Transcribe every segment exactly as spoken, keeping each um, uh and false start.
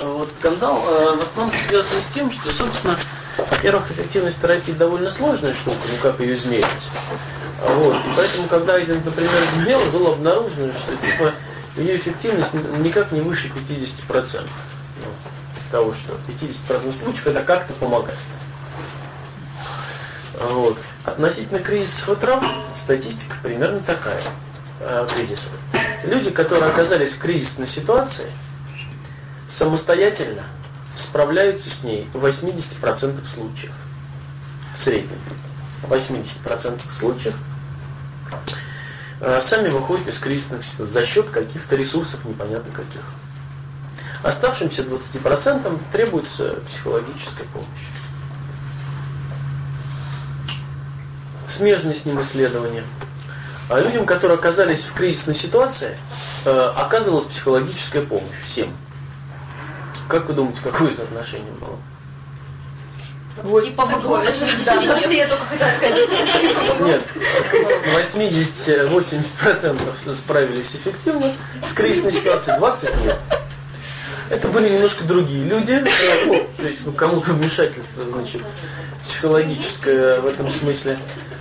Вот скандал э, в основном связан с тем, что, собственно, во-первых, эффективность терапии довольно сложная штука, ну как ее измерить. Вот. И поэтому, когда Айзенг, например, измерил, было обнаружено, что типа ее эффективность никак не выше пятьдесят процентов. Ну, того, что пятьдесят процентов случаев это как-то помогает. Вот. Относительно кризисов и травм статистика примерно такая. Э, кризисов. Люди, которые оказались в кризисной ситуации, самостоятельно справляются с ней в восемьдесят процентов случаев. В среднем. В восемьдесят процентов случаев э, сами выходят из кризисных ситуаций за счет каких-то ресурсов, непонятно каких. Оставшимся двадцати процентам требуется психологическая помощь. Смежные с ним исследования. А людям, которые оказались в кризисной ситуации, э, оказывалась психологическая помощь всем. Как вы думаете, какое соотношение было? Не помогло. Я только хотела сказать. Нет, восемьдесят-восемьдесят процентов справились эффективно с кризисной ситуацией, двадцать процентов нет. Это были немножко другие люди, ну, то есть ну, кому-то вмешательство, значит, психологическое в этом смысле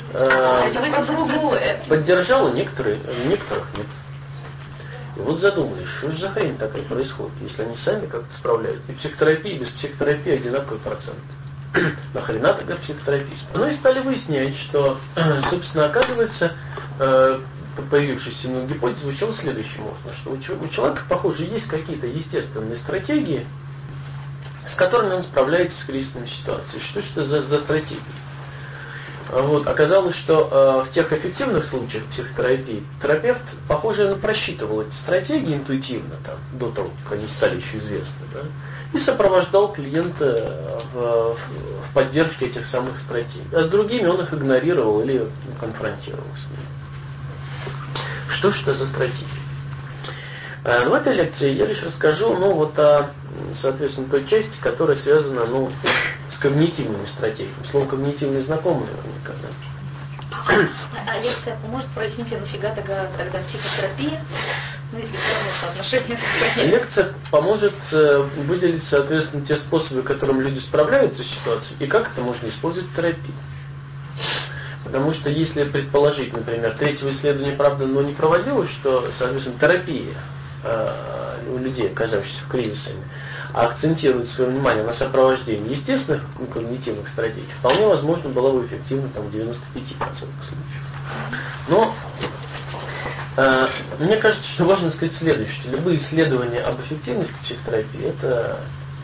э, поддержало, некоторые, некоторых нет. И вот задумались, что же за хрень такая происходит, если они сами как-то справляются. И психотерапия, и без психотерапии одинаковый процент. Нахрена тогда психотерапия? Ну и стали выяснять, что, собственно, оказывается, появившаяся ну, гипотеза звучала следующим образом, что у человека, похоже, есть какие-то естественные стратегии, с которыми он справляется с кризисными ситуациями. Что это за, за стратегии? Вот, оказалось, что э, в тех эффективных случаях психотерапии терапевт, похоже, просчитывал эти стратегии интуитивно, там, до того, как они стали еще известны, да, и сопровождал клиента в, в, в поддержке этих самых стратегий. А с другими он их игнорировал или конфронтировал с ними. Что же это за стратегии? Э, в этой лекции я лишь расскажу, ну, вот о, соответственно, той части, которая связана, ну, с когнитивными стратегиями. Слово когнитивный знакомо наверняка, да? А лекция поможет прояснить, нафига тогда, тогда психотерапия? Ну, если сравнивать соотношение с лекция поможет э, выделить, соответственно, те способы, которым люди справляются с ситуацией, и как это можно использовать в терапии. Потому что если предположить, например, третьего исследования, правда, но не проводилось, что, соответственно, терапия э, у людей, оказавшихся в кризисами, акцентирует свое внимание на сопровождении естественных ну, когнитивных стратегий, вполне возможно было бы эффективно там, в девяноста пяти процентах случаев. Но э, мне кажется, что важно сказать следующее, что любые исследования об эффективности психотерапии это...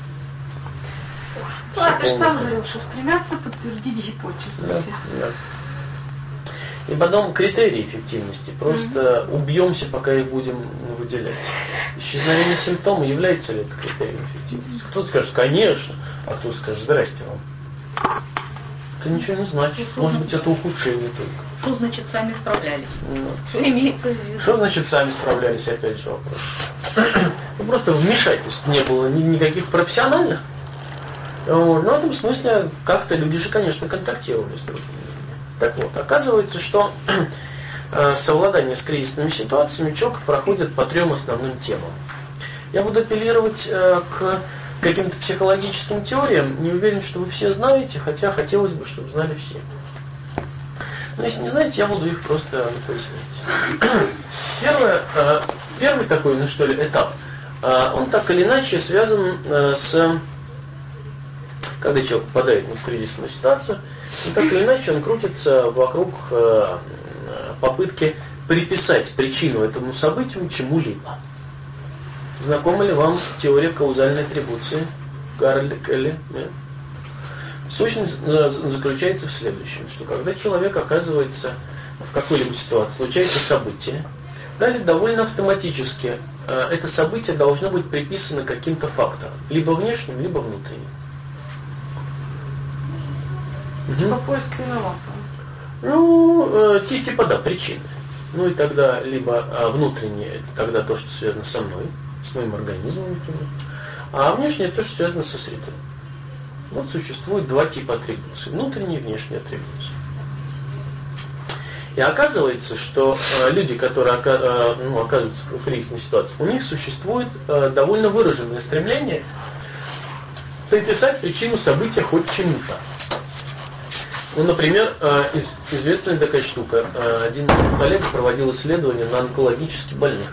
А, ты же сам говорил, что стремятся подтвердить гипотезу. Да, да. И потом критерии эффективности. Просто mm-hmm. убьемся, пока их будем выделять. Исчезновение симптома является ли это критерием эффективности? Кто-то скажет, конечно, а кто-то скажет, здрасте вам. Это ничего не значит. Что Может быть, это ухудшение только. Что значит сами справлялись? Ну. Что имеется в виду? Что значит сами справлялись, опять же вопрос. Ну, просто вмешательств не было ни, никаких профессиональных. Но в этом смысле как-то люди же, конечно, контактировали с другими. Так вот, оказывается, что совладание с кризисными ситуациями человек проходит по трем основным темам. Я буду апеллировать к каким-то психологическим теориям, не уверен, что вы все знаете, хотя хотелось бы, чтобы знали все. Но если не знаете, я буду их просто пояснять. Первое, первый такой, ну что ли, этап, он так или иначе связан с... Когда человек попадает в кризисную ситуацию, и так или иначе он крутится вокруг э, попытки приписать причину этому событию чему-либо. Знакома ли вам теория каузальной атрибуции Гарольда Келли? Нет? Сущность заключается в следующем, что когда человек оказывается в какой-либо ситуации, случается событие, далее довольно автоматически э, это событие должно быть приписано каким-то факторам, либо внешним, либо внутренним. Типа поиск виноватого. Ну, э, типа да, причины. Ну и тогда либо а, внутреннее, это тогда то, что связано со мной, с моим организмом, например. А внешнее то, что связано со средой. Вот существует два типа атрибуции. Внутренние и внешние атрибуции. И оказывается, что э, люди, которые э, ну, оказываются в кризисной ситуации, у них существует э, довольно выраженное стремление приписать причину события хоть чему-то. Ну, например, э, из, известная такая штука. Э, один коллега проводил исследование на онкологически больных.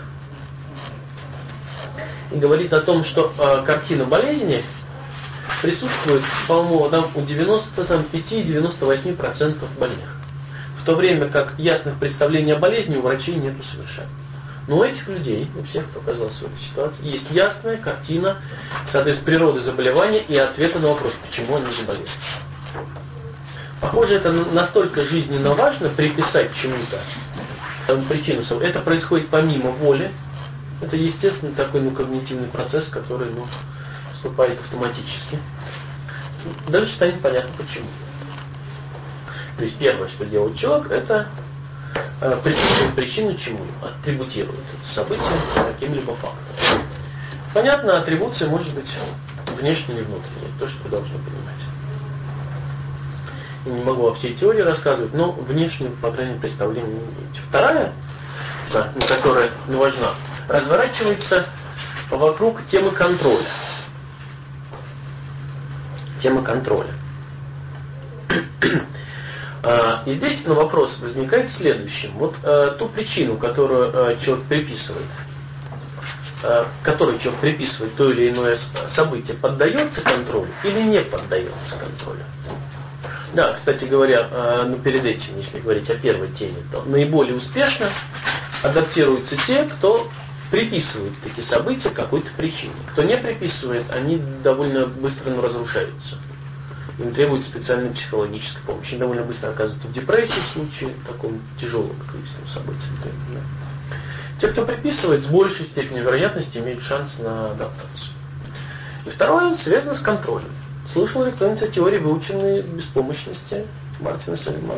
И говорит о том, что э, картина болезни присутствует, по-моему, там, у девяноста пяти - девяноста восьми процентов больных. В то время как ясных представлений о болезни у врачей нету совершенно. Но у этих людей, у всех, кто оказался в этой ситуации, есть ясная картина, соответственно, природы заболевания и ответа на вопрос, почему они заболели. Похоже, это настолько жизненно важно приписать чему-то причину. Это происходит помимо воли. Это, естественно, такой ну, когнитивный процесс, который ну, вступает автоматически. Дальше станет понятно, почему. То есть первое, что делает человек, это э, приписывает причину чему? Атрибутирует это событие каким-либо фактом. Понятно, атрибуция может быть внешней или внутренней. То, что вы должны понимать. Я не могу о всей теории рассказывать, но внешнего, по крайней мере, представления не имеете. Вторая, да, которая ну, важна, разворачивается вокруг темы контроля. Тема контроля. И здесь на вопрос возникает следующим. Вот э, ту причину, которую э, человек приписывает, э, которой человек приписывает то или иное событие, поддается контролю или не поддается контролю. Да, кстати говоря, э, ну, перед этим, если говорить о первой теме, то наиболее успешно адаптируются те, кто приписывает такие события какой-то причине. Кто не приписывает, они довольно быстро ну, разрушаются. Им требуется специальная психологическая помощь. Они довольно быстро оказываются в депрессии в случае таком тяжелого кризисного события. Да. Те, кто приписывает, с большей степенью вероятности имеют шанс на адаптацию. И второе связано с контролем. Слышал ли кто-нибудь о теории выученной беспомощности Мартина Селимана?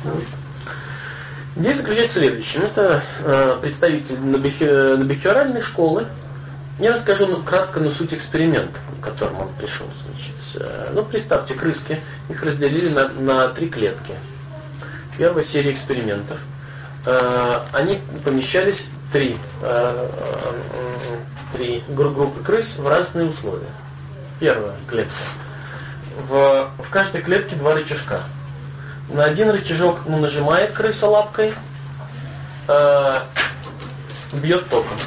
Идея заключается в следующем. Это э, представитель нобихеоральной школы. Я расскажу ну, кратко на суть эксперимента, к которому он пришел. Значит, ну, представьте, крыски, их разделили на, на три клетки. Первая серия экспериментов. Э, они помещались три, э, три группы крыс в разные условия. Первая клетка. В, в каждой клетке два рычажка. На один рычажок ну, нажимает крыса лапкой, э, бьет током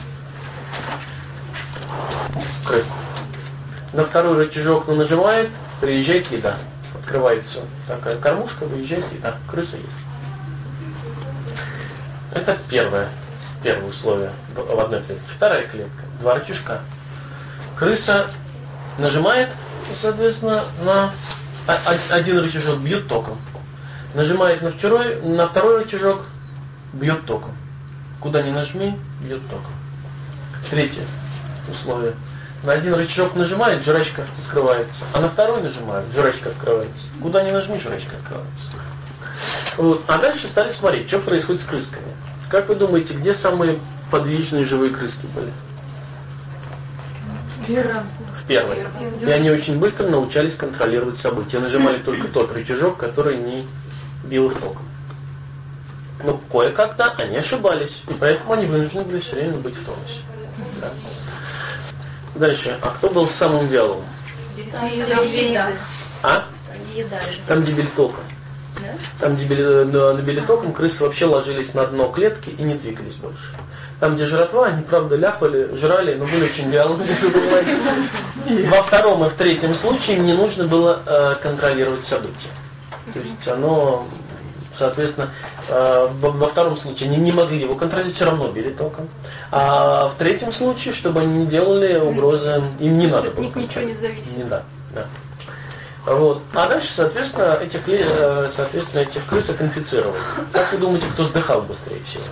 крыску. На второй рычажок ну, нажимает, приезжает еда. Открывается такая кормушка, выезжает еда. Крыса есть. Это первое, первое условие в одной клетке. Вторая клетка. Два рычажка. Крыса нажимает, соответственно, на один рычажок, бьет током. Нажимает на второй, на второй рычажок, бьет током. Куда ни нажми, бьет током. Третье условие. На один рычажок нажимает, жрачка открывается. А на второй нажимает, жрачка открывается. Куда ни нажми, жрачка открывается. Вот. А дальше стали смотреть, что происходит с крысками. Как вы думаете, где самые подвижные живые крыски были? В первой. И они очень быстро научались контролировать события. Нажимали только тот рычажок, который не бил их током. Но кое-когда они ошибались. И поэтому они вынуждены были все время быть в тонусе. Да. Дальше. А кто был самым вялым? А? Там, где били током. Там, где били током, крысы вообще ложились на дно клетки и не двигались больше. Там, где жратва, они, правда, ляпали, жрали, но были очень вялыми. Во втором и в третьем случае не нужно было э, контролировать события. То есть оно, соответственно, э, во, во втором случае они не могли его контролировать, все равно били током. А в третьем случае, чтобы они не делали угрозы, им не надо было. Ничего не зависит. Не да, да. Вот. А дальше, соответственно, этих, соответственно, этих крысок инфицировали. Как вы думаете, кто сдыхал быстрее всего?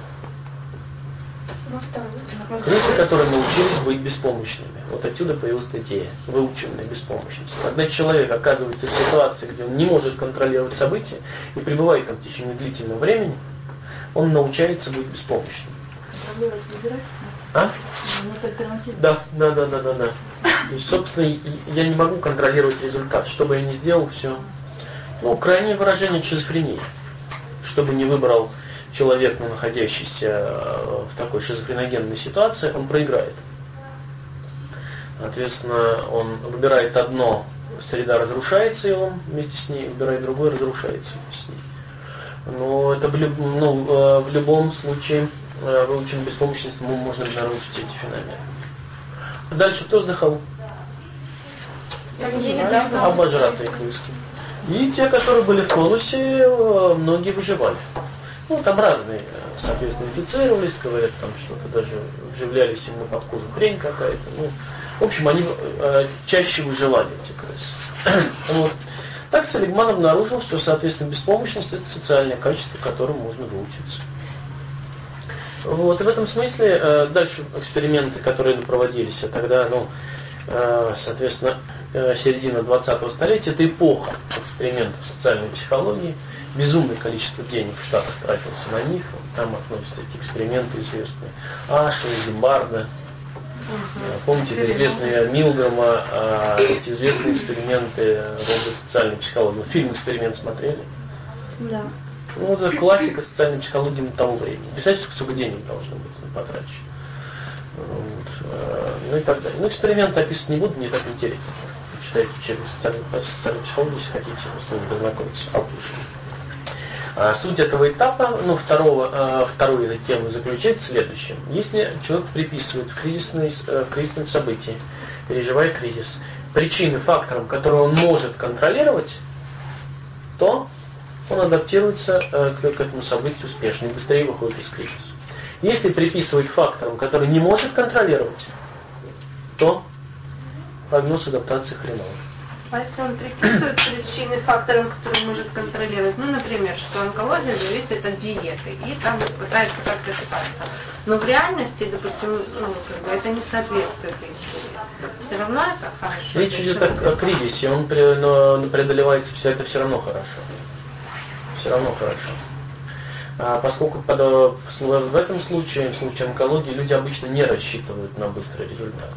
Крысы, которые научились быть беспомощными. Вот отсюда появилась идея выученной беспомощности. Когда человек оказывается в ситуации, где он не может контролировать события и пребывает там в течение длительного времени, он научается быть беспомощным. А? Да, да, да, да, да, да. То есть, собственно, я не могу контролировать результат. Что бы я ни сделал, все. Ну, крайнее выражение шизофрении. Что бы ни выбрал человек, ну, находящийся в такой шизофреногенной ситуации, он проиграет. Соответственно, он выбирает одно, среда разрушается, и он вместе с ней выбирает другое, разрушается вместе с ней. Но это в, люб, ну, в любом случае выученной беспомощности можно обнаружить эти феномены. Дальше кто сдыхал? Обожратые крыски. И те, которые были в конусе, многие выживали. Ну, там разные, соответственно, инфицировались, говорят, там что-то даже вживлялись им под кожу хрень какая-то. Ну, в общем, они э, чаще выживали, эти крысы. Вот. Так Селигман обнаружил, что, соответственно, беспомощность – это социальное качество, которому можно выучиться. Вот. И в этом смысле э, дальше эксперименты, которые проводились, а тогда, ну, э, соответственно, э, середина двадцатого столетия – это эпоха экспериментов в социальной психологии. Безумное количество денег в Штатах тратился на них. Там относятся эти эксперименты известные. Ашли, Зимбарда. Uh-huh. Помните, это известные Милгрома, а, эти известные эксперименты в области социальной психологии. Фильм «Эксперимент» смотрели? Да. Ну, это классика социальной психологии на того времени. Представляете, сколько денег должно быть потрачено. Вот. Ну и так далее. Ну, эксперименты описывать не буду, мне так интересно. Читайте учебник социальной, социальной психологии, если хотите с ними познакомиться. А суть этого этапа, ну, второго, а, второй этой темы заключается в следующем. Если человек приписывает в, кризисной, в кризисном событии, переживая кризис, причины факторам, которые он может контролировать, то он адаптируется э, к, к этому событию успешно и быстрее выходит из кризиса. Если приписывать факторам, которые не может контролировать, то прогноз адаптации хреновый. А если он приписывает причины факторам, которые может контролировать, ну, например, что онкология зависит от диеты, и там пытается как-то питаться. Но в реальности, допустим, ну, как бы это не соответствует истине. Все равно это хорошо. Речь идет о, о кризисе, он при, но, преодолевается, все это все равно хорошо. Все равно хорошо. А поскольку под, в этом случае, в случае онкологии, люди обычно не рассчитывают на быстрый результат.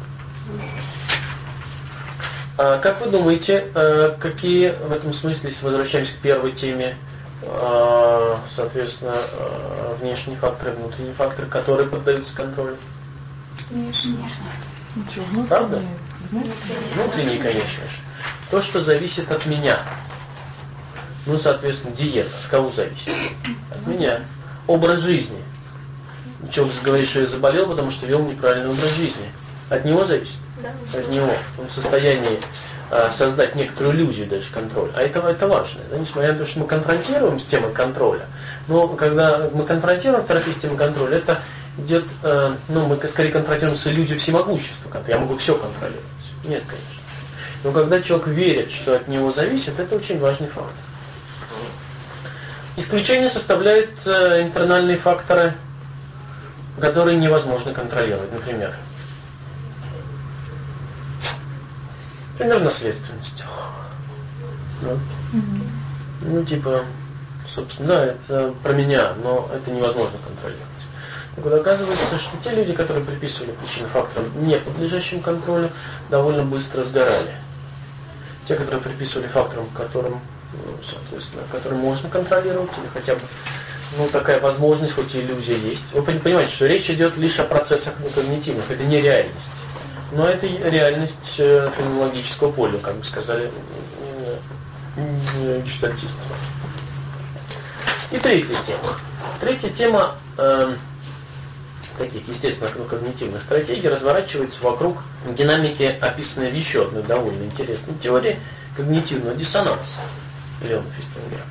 А как вы думаете, какие в этом смысле, если возвращаемся к первой теме, соответственно, внешние факторы, внутренние факторы, которые поддаются контролю? Внешние. Ничего, правда? внутренние. Внутренние, конечно же. То, что зависит от меня. Ну, соответственно, диета. От кого зависит? От меня. Образ жизни. Человек говорит, что я заболел, потому что вел неправильный образ жизни. От него зависит? Да. От него. Он в состоянии а, создать некоторую иллюзию даже контроля. А это, это важно. Да? Несмотря на то, что мы конфронтируем с темой контроля, но когда мы конфронтируем в терапии с темой контроля, это идет, э, ну, мы скорее конфронтируем с иллюзией всемогущества. Я могу все контролировать. Нет, конечно. Но когда человек верит, что от него зависит, это очень важный фактор. Исключение составляют э, интернальные факторы, которые невозможно контролировать. Например, Например, наследственность. Да? Mm-hmm. Ну, типа, собственно, да, это про меня, но это невозможно контролировать. Так вот, оказывается, что те люди, которые приписывали причины факторам, не подлежащим контролю, довольно быстро сгорали. Те, которые приписывали факторам, которым, ну, соответственно, которые можно контролировать, или хотя бы, ну, такая возможность, хоть и иллюзия есть. Вы понимаете, что речь идет лишь о процессах когнитивных, это не реальность. Но это реальность феноменологического поля, как бы сказали гештальтисты. И третья тема. Третья тема э, таких, естественно, когнитивных стратегий разворачивается вокруг динамики, описанной в еще одной довольно интересной теории когнитивного диссонанса Леона Фестингера.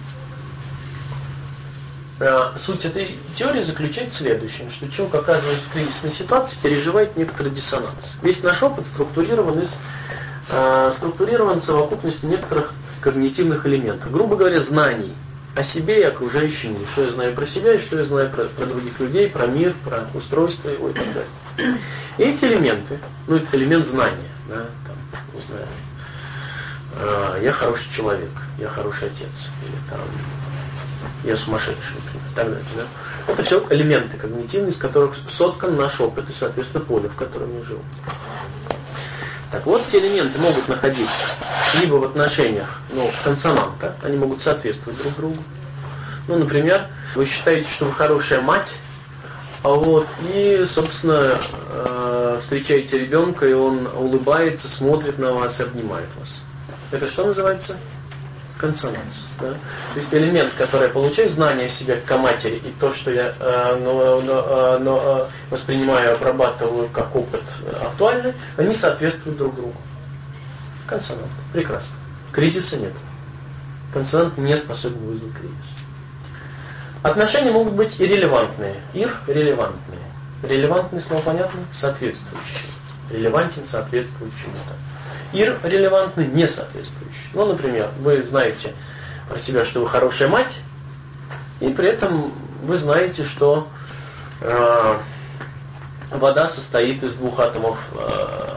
Суть этой теории заключается в следующем, что человек, оказываясь в кризисной ситуации, переживает некоторый диссонанс. Весь наш опыт структурирован из э, структурирован совокупностью некоторых когнитивных элементов. Грубо говоря, знаний о себе и окружающем мире. Что я знаю про себя и что я знаю про, про других людей, про мир, про устройство его и так далее. И эти элементы, ну это элемент знания, да, там, не знаю, э, я хороший человек, я хороший отец, или там я сумасшедший, например, так далее. Да? Это все элементы когнитивные, из которых соткан наш опыт и, соответственно, поле, в котором мы живем. Так вот, те элементы могут находиться либо в отношениях, ну, консонанта, они могут соответствовать друг другу. Ну, например, вы считаете, что вы хорошая мать, а вот, и, собственно, э, встречаете ребенка, и он улыбается, смотрит на вас и обнимает вас. Это что называется? Консонанс. Да? То есть элемент, который я получаю, знание себя как матери, и то, что я э, но, но, но, э, воспринимаю, обрабатываю как опыт актуальный, они соответствуют друг другу. Консонант. Прекрасно. Кризиса нет. Консонант не способен вызвать кризис. Отношения могут быть и релевантные. Ир – релевантные. Релевантные слово понятно? Соответствующие. Релевантен соответствует чему-то. Ир релевантный, не соответствующий. Ну, например, вы знаете про себя, что вы хорошая мать, и при этом вы знаете, что э, вода состоит из двух атомов э,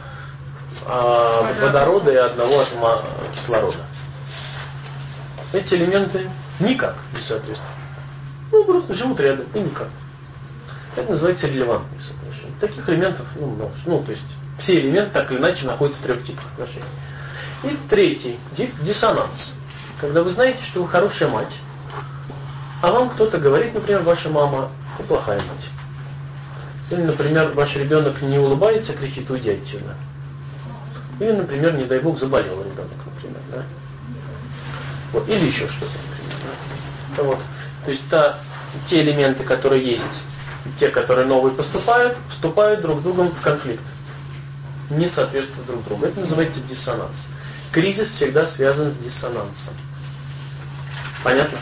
э, водорода и одного атома кислорода. Эти элементы никак не соответствуют. Ну, просто живут рядом и никак. Это называется релевантные соотношения. Таких элементов ну, много. Ну, то есть все элементы так или иначе находятся в трех типах отношений. И третий тип – диссонанс. Когда вы знаете, что вы хорошая мать, а вам кто-то говорит, например, ваша мама – вы плохая мать. Или, например, ваш ребенок не улыбается, кричит «уйди отсюда». Или, например, не дай бог, заболел ребенок, например. Да? Вот. Или еще что-то, например. Да? Вот. То есть та, те элементы, которые есть, и те, которые новые поступают, вступают друг с другом в конфликт. Не соответствуют друг другу. Это называется диссонанс. Кризис всегда связан с диссонансом. Понятно?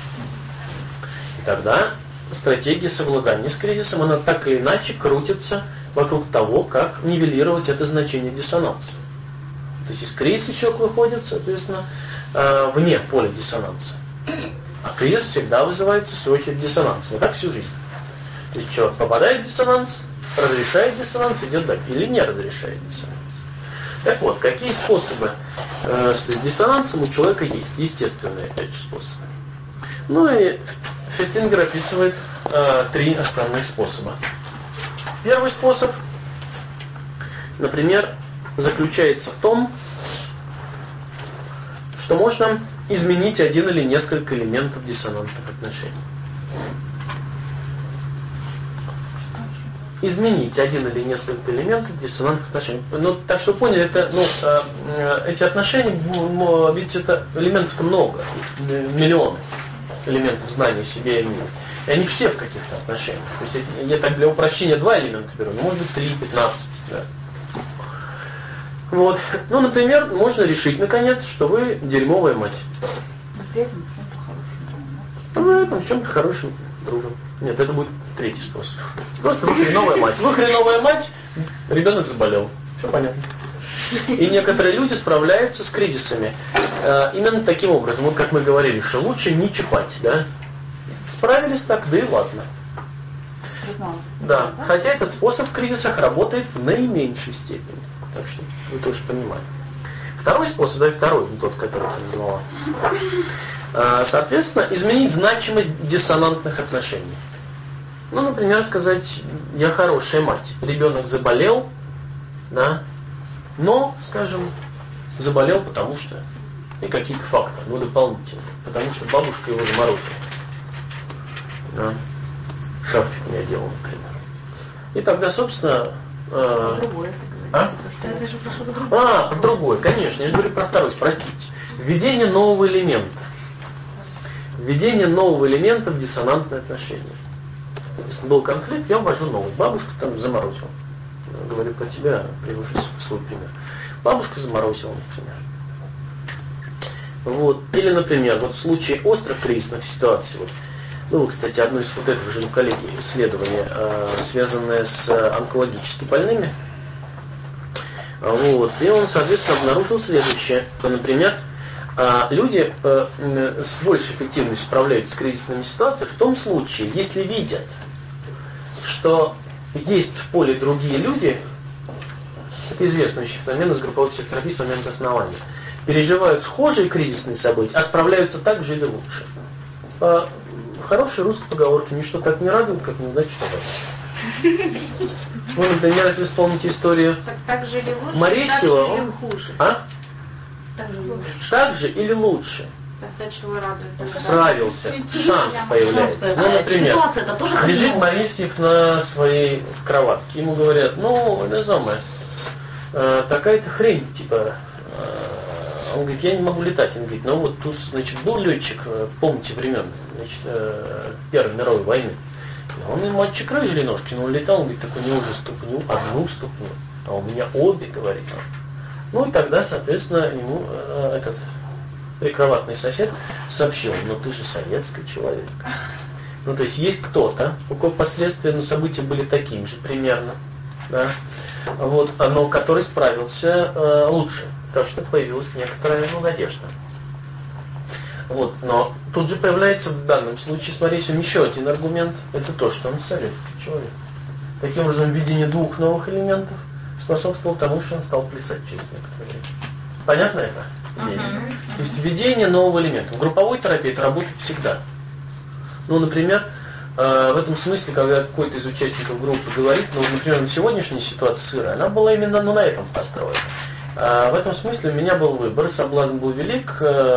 И тогда стратегия совладания с кризисом, она так или иначе крутится вокруг того, как нивелировать это значение диссонанса. То есть из кризиса человек выходит, соответственно, вне поля диссонанса. А кризис всегда вызывается, в свою очередь, диссонансом. И так всю жизнь. То есть человек попадает в диссонанс, разрешает диссонанс, идет дальше. Или не разрешает диссонанс. Так вот, какие способы э, с диссонансом у человека есть? Естественные, опять же, способы. Ну и Фестингер описывает э, три основных способа. Первый способ, например, заключается в том, что можно изменить один или несколько элементов диссонантных отношений. Изменить один или несколько элементов диссонантных отношений. Ну, так что поняли, это, ну, э, эти отношения, ведь это элементов-то много, миллионы элементов знания себе и мира. И они все в каких-то отношениях. То есть я так для упрощения два элемента беру, но может быть три, пятнадцать. Да. Вот. Ну, например, можно решить, наконец, что вы дерьмовая мать. Но при этом в чем-то хорошим другом. Ну, это в чем-то хорошим другом. Нет, это будет третий способ. Просто вы хреновая мать. Вы хреновая мать, ребенок заболел. Все понятно. И некоторые люди справляются с кризисами э, именно таким образом. Вот как мы говорили, что лучше не чипать, да? Справились так, да и ладно. Да, хотя этот способ в кризисах работает в наименьшей степени. Так что вы тоже понимаете. Второй способ, да, второй, тот, который ты назвала. Соответственно, изменить значимость диссонантных отношений. Ну, например, сказать, я хорошая мать. Ребенок заболел, да, но, скажем, заболел потому что, и какие-то факторы, ну, дополнительные. Потому что бабушка его заморозила. Да. Шапочку мне делал, например. И тогда, собственно... Э, другое. А? Это же про что-то другое. А, про другое, конечно. Я же говорю про второй, простите. Введение нового элемента. Введение нового элемента в диссонантные отношения. Если был конфликт, я ввожу новый. Бабушка там заморозила. Говорю про тебя, привожу свой пример. Бабушка заморозила, например. Вот. Или, например, вот в случае острых кризисных ситуаций, вот, ну, кстати, одно из вот этого же, ну, коллеги, исследование, э, связанное с онкологически больными. Вот. И он, соответственно, обнаружил следующее. То, например, э, люди э, с большей эффективностью справляются с кризисными ситуациями в том случае, если видят, что есть в поле другие люди, это известный феномен из групповой психотерапии с момента основания, переживают схожие кризисные события, а справляются так же или лучше. По хорошей русской поговорке, ничто так не радует, как неудача товарища. Ну, например, если вспомните историю Так, так жили лучше, Морейского, так жили он... хуже. А? Так жили лучше. Так же или лучше. Тогда чего радует? Справился, шанс появляется. Ну, например, лежит Борисьев на своей кроватке, ему говорят, ну, это самое, такая-то хрень, типа, он говорит, я не могу летать. Он говорит, ну вот тут, значит, был летчик, помните времен, значит, Первой мировой войны. Он ему отчекрыжили ножки, но он летал, он говорит, так у него уже ступню, одну ступню, а у меня обе, говорит он. Ну и тогда, соответственно, ему э, этот прикроватный сосед сообщил, ну ты же советский человек. Ну то есть есть кто-то, у кого последствия, ну, события были такими же примерно, да, вот, но который справился э, лучше, так что появилась некоторая, ну, надежда. Вот, но тут же появляется в данном случае, смотрите, еще один аргумент, это то, что он советский человек. Таким образом, введение двух новых элементов способствовало тому, что он стал плясать через некоторое время. Понятно это? Uh-huh. То есть введение нового элемента. В групповой терапии это работает всегда. Ну, например, в этом смысле, когда какой-то из участников группы говорит, ну, например, на сегодняшней ситуации сыра, она была именно, ну, на этом построена. В этом смысле у меня был выбор, соблазн был велик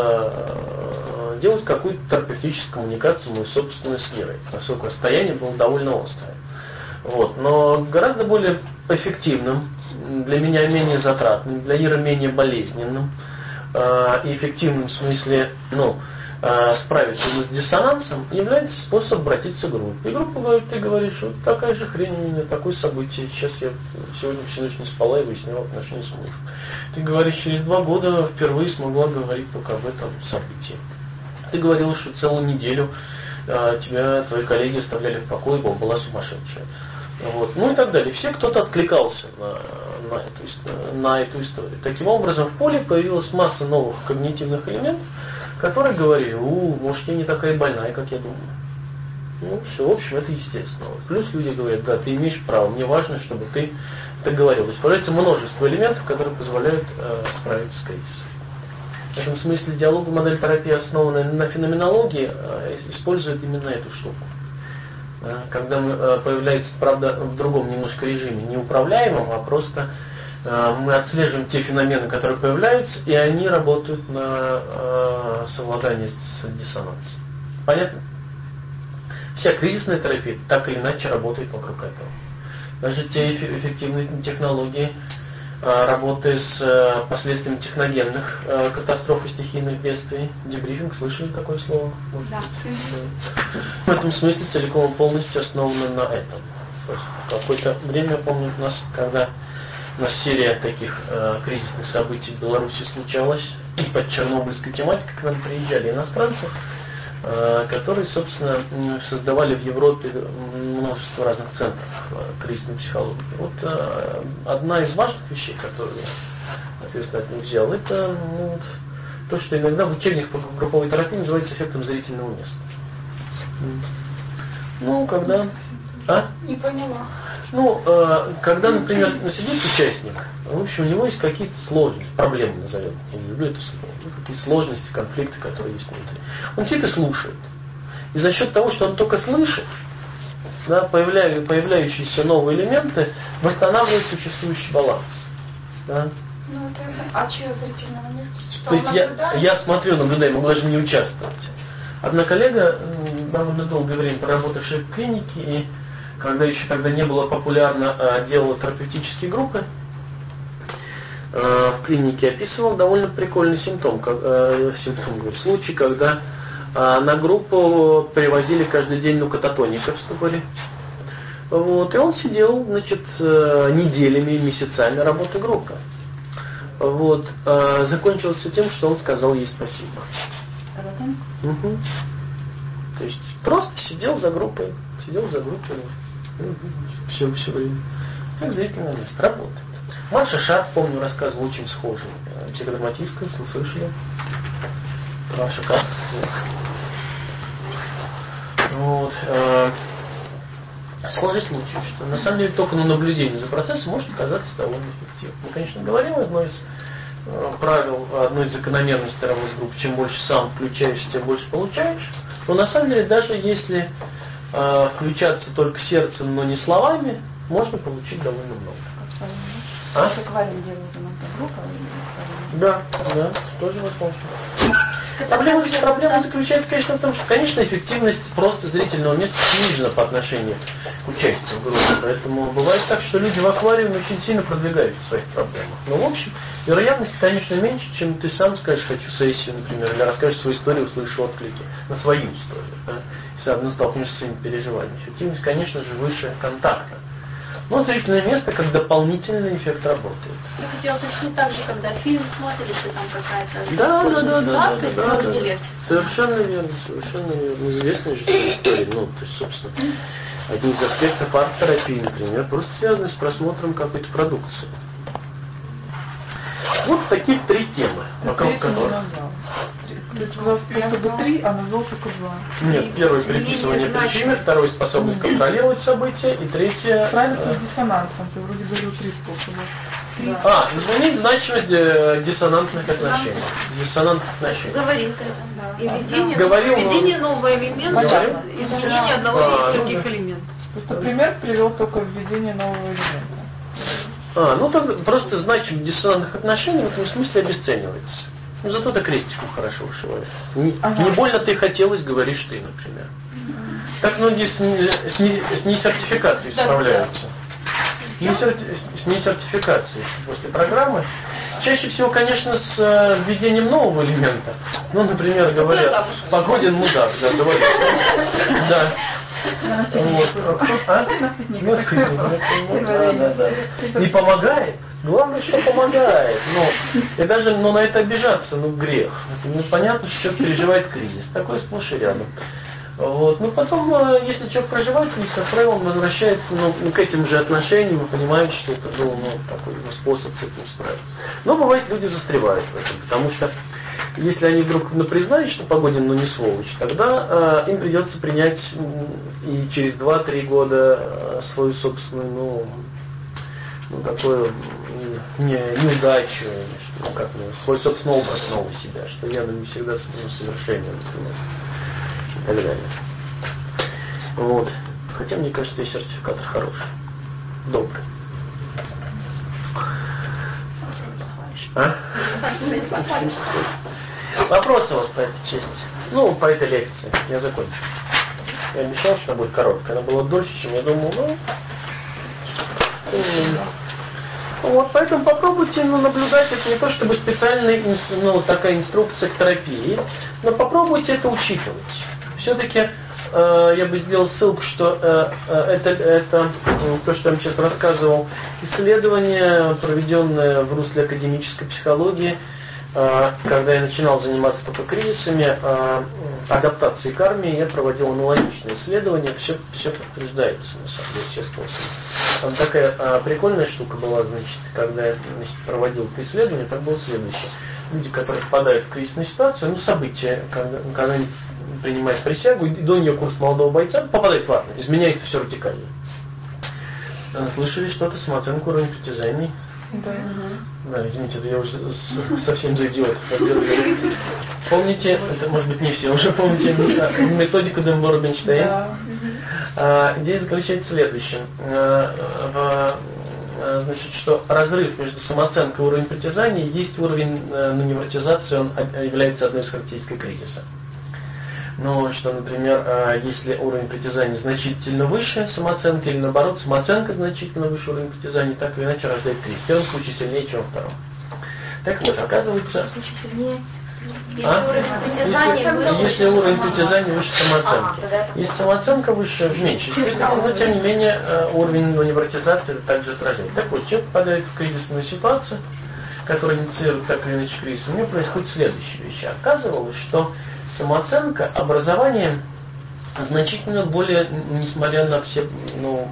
делать какую-то терапевтическую коммуникацию мою собственную с Ирой, поскольку расстояние было довольно острое. Вот. Но гораздо более эффективным, для меня менее затратным, для Иры менее болезненным э, и эффективным в смысле, ну, э, справиться с диссонансом является способ обратиться к группе. И группа говорит, ты говоришь, вот такая же хрень у меня, такое событие. Сейчас я сегодня всю ночь не спала и выясняла отношения с мужем. Ты говоришь, через два года впервые смогла говорить только об этом событии. Ты говорила, что целую неделю э, тебя твои коллеги оставляли в покое, бо была сумасшедшая. Вот. Ну и так далее. Все кто-то откликался на, на, эту, на эту историю. Таким образом, в поле появилась масса новых когнитивных элементов, которые говорили, у, может, я не такая больная, как я думаю. Ну, все, в общем, это естественно. Плюс люди говорят, да, ты имеешь право, мне важно, чтобы ты это говорил. То есть появляется множество элементов, которые позволяют э, справиться с кризисом. В этом смысле диалоговая модель терапии, основанная на феноменологии, э, использует именно эту штуку. Когда появляется, правда, в другом немножко режиме, не управляемом, а просто э, мы отслеживаем те феномены, которые появляются, и они работают на э, совладание с диссонансом. Понятно? Вся кризисная терапия так или иначе работает вокруг этого. Даже те эффективные технологии, э, работая с э, последствиями техногенных э, катастроф и стихийных бедствий, дебрифинг, слышали такое слово? Может, да. В этом смысле целиком и полностью основано на этом. Просто какое-то время, я помню, у нас, когда у нас серия таких э, кризисных событий в Беларуси случалась, и под чернобыльской тематикой к нам приезжали иностранцы, э, которые, собственно, создавали в Европе множество разных центров э, кризисной психологии. Вот э, одна из важных вещей, которую я, соответственно, от них взял, это ну, то, что иногда в учебниках по групповой терапии называется эффектом зрительного места. Ну, когда... А? Не поняла. Ну, э, когда, например, ну, сидит участник, в общем, у него есть какие-то сложности, проблемы назовем, я не люблю это слово, ну, какие-то сложности, конфликты, которые есть внутри. Он сидит и слушает. И за счет того, что он только слышит, да, появля... появляющиеся новые элементы восстанавливают существующий баланс. Да? Ну, это, а чье зрительного места? Что То есть я, я смотрю, наблюдаю, могу даже не участвовать. Одна коллега, довольно долгое время проработавшая в клинике, и когда еще тогда не было популярно, делала терапевтические группы, в клинике описывал довольно прикольный симптом, как, симптом говорю, случай, когда на группу привозили каждый день ну, кататоника в ступоре. Вот, и он сидел, значит, неделями, месяцами работы группы. Вот, закончилось все тем, что он сказал ей спасибо. Угу. То есть просто сидел за группой, сидел за группой, все, все время. Как зрительное место. Работает. Маша Шарп, помню, рассказывал очень схожий. Психодраматистка, если слышали. Маша Шарп. Вот. Схожий случай, что на самом деле только на наблюдении за процессом может оказаться довольно эффективным. Мы, конечно, говорим одно из правил, одной из закономерностей работы группы, чем больше сам включаешься, тем больше получаешь. Но на самом деле, даже если э, включаться только сердцем, но не словами, можно получить довольно много. А? Как аквариум делают, группа? Да, да, тоже возможно. Проблема, проблема заключается, конечно, в том, что, конечно, эффективность просто зрительного места снижена по отношению к участию в группе. Поэтому бывает так, что люди в аквариуме очень сильно продвигаются в своих проблемах. Но, в общем, вероятность, конечно, меньше, чем ты сам скажешь «хочу сессию», например, или расскажешь свою историю, услышишь отклики на свою историю. Да? И сам столкнешься с своими переживаниями. Эффективность, конечно же, выше контакта. Но зрительное место как дополнительный эффект работает. Я хотела уточнить так же, когда фильм смотришь, и там какая-то да, да, да, да, да, да, да. не легче. Совершенно верно, совершенно верно. Известная же история. Ну, то есть, собственно, один из аспектов арт-терапии, например, просто связанный с просмотром какой-то продукции. Вот такие три темы, вокруг которых. Ты сказал способы три, а назвал только два. Нет, первое приписывание причины, второе способность контролировать события, и третье... Справиться с диссонансом, ты вроде говорил три способа. Да. А, изменить значимость э, диссонантных отношений. Диссонантных отношений. Говорил ты это, да. И введение, Говорил, введение нового элемента, Говорил? и изменение одного А, из ну других да. элементов. Просто пример привел только введение нового элемента. А, ну тогда просто значимость диссонантных отношений в этом смысле обесценивается. Ну зато ты крестиком хорошо вышиваешь. Не, ага. не больно ты хотелось, говоришь ты, например. Так многие с, не, с, не, с несертификацией справляются. Не серти, с несертификацией после программы. Чаще всего, конечно, с э, введением нового элемента. Ну, например, говорят, Погодин мудак, да, заводит. Да. Вот. А? Ну, да, да, да. Не помогает. Главное, что помогает. Ну, и даже ну, на это обижаться, ну, грех. Ну, понятно, что человек переживает кризис. Такой сплошь и рядом. Вот. Но потом, если человек проживает кризис, как правило, он возвращается ну, к этим же отношениям и понимает, что это был ну, такой ну, способ с этим справиться. Но бывает, люди застревают в этом, потому что если они вдруг ну, признают, что Погодин ну, не сволочь, тогда э, им придется принять э, и через два-три года э, свою собственную, ну, ну такую не, неудачу, ну, как, ну, свой собственный образ нового себя, что я ну, не всегда ну, совершенен, например, и так далее. Вот. Хотя мне кажется, и сертификатор хороший, добрый. А? Вопросы у вас по этой части? Ну, по этой лекции. Я закончу. Я обещал, что она будет короткая. Она была дольше, чем я думал. Ну, вот, поэтому попробуйте ну, наблюдать. Это не то, чтобы специальная ну, такая инструкция к терапии, но попробуйте это учитывать. Все-таки э, я бы сделал ссылку, что э, это, это то, что я вам сейчас рассказывал, исследование, проведенное в русле академической психологии, э, когда я начинал заниматься только кризисами, э, адаптацией к армии, я проводил аналогичные исследования, все, все подтверждается, на самом деле, все способы. Там такая э, прикольная штука была, значит, когда я значит, проводил это исследование, так было следующее. Люди, которые попадают в кризисную ситуацию, ну, события, когда, когда они принимают присягу, и до нее курс молодого бойца, попадает в армию, изменяется все радикально. Слышали что-то, самооценку, уровень притязаний? Да. Да, извините, это я уже совсем за идиотов. Помните, это может быть не все, уже помните методику Дембо Рубинштейн? Да. Идея заключается в следующем. Значит, что разрыв между самооценкой и уровнем притязаний есть уровень ну, невротизации, он является одной из характеристик кризиса. Но что, например, если уровень притязаний значительно выше самооценки, или наоборот, самооценка значительно выше уровня притязаний, так или иначе рождает кризис. В первом случае сильнее, чем во втором. Так вот, оказывается... Если а? уровень притязаний если, выше, если уровень притязаний выше самооценки. А, если самооценка выше, меньше, но тем не менее уровень ну, невротизации также отражает. Так вот, человек попадает в кризисную ситуацию, которая инициирует так или иначе кризис, у него происходит следующие вещи. Оказывалось, что самооценка, образование значительно более, несмотря на все ну,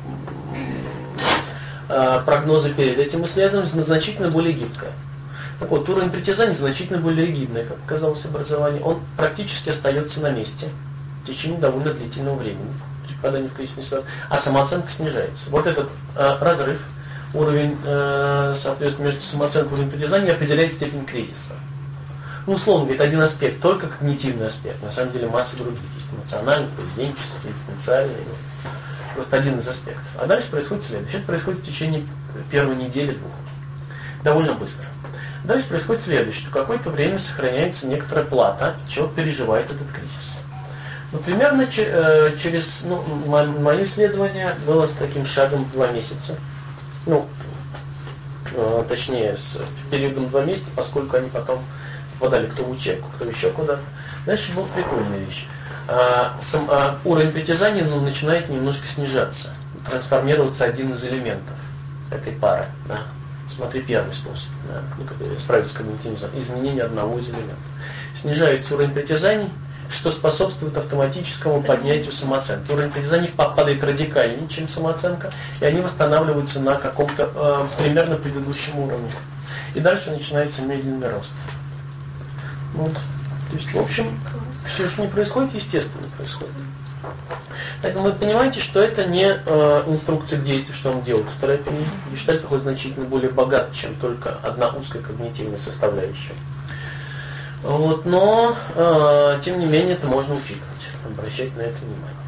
прогнозы перед этим исследованием, значительно более гибкое. Так вот, уровень притязаний значительно более ригидный, как оказалось, образование. Он практически остается на месте в течение довольно длительного времени при попадании в кризисную ситуацию, а самооценка снижается. Вот этот э, разрыв, уровень, э, соответственно, между самооценкой и уровнем притязаний определяет степень кризиса. Ну, условно говоря, это один аспект, только когнитивный аспект. На самом деле масса других есть. Эмоциональный, поведенческий, экзистенциальный. Просто один из аспектов. А дальше происходит следующее. Это происходит в течение первой недели-двух. Довольно быстро. Дальше происходит следующее, что какое-то время сохраняется некоторая плата, человек переживает этот кризис. Ну, примерно через, ну, мое исследование было с таким шагом два месяца. Ну, точнее, с периодом два месяца, поскольку они потом попадали кто в учебку, кто еще куда-то. Дальше была прикольная вещь. А, сам, а, уровень притязания ну, начинает немножко снижаться, трансформироваться один из элементов этой пары. Да. Смотри, первый способ. Да. Ну, как справиться с когнитивным изменением одного из элементов. Снижается уровень притязаний, что способствует автоматическому поднятию самооценки. Уровень притязаний падает радикальнее, чем самооценка, и они восстанавливаются на каком-то э, примерно предыдущем уровне. И дальше начинается медленный рост. Вот. То есть, в общем, все, что не происходит, естественно происходит. Поэтому вы понимаете, что это не э, инструкция к действию, что вам делать в терапии. Гештальт выходит значительно более богат, чем только одна узкая когнитивная составляющая. Вот, но, э, тем не менее, это можно учитывать, обращать на это внимание.